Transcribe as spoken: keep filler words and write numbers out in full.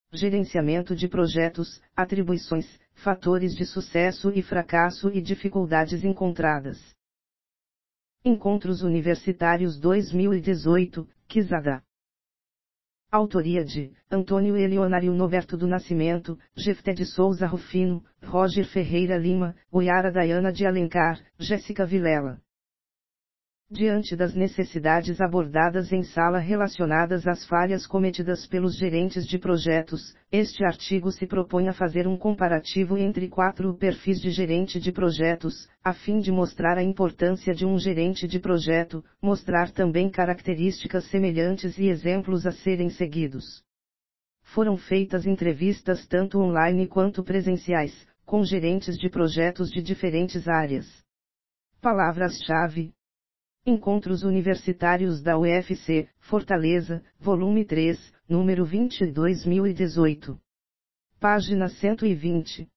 Gerenciamento de projetos, atribuições, fatores de sucesso e fracasso e dificuldades encontradas. Encontros Universitários dois mil e dezoito, Quizada. Autoria de Antônio Elionário Noverto do Nascimento, Jefté de Souza Rufino, Roger Ferreira Lima, Oiara Dayana de Alencar, Jéssica Vilela. Diante das necessidades abordadas em sala relacionadas às falhas cometidas pelos gerentes de projetos, este artigo se propõe a fazer um comparativo entre quatro perfis de gerente de projetos, a fim de mostrar a importância de um gerente de projeto, mostrar também características semelhantes e exemplos a serem seguidos. Foram feitas entrevistas tanto online quanto presenciais, com gerentes de projetos de diferentes áreas. Palavras-chave: Encontros Universitários da U F C, Fortaleza, volume três, número vinte, dois mil e dezoito. Página cento e vinte.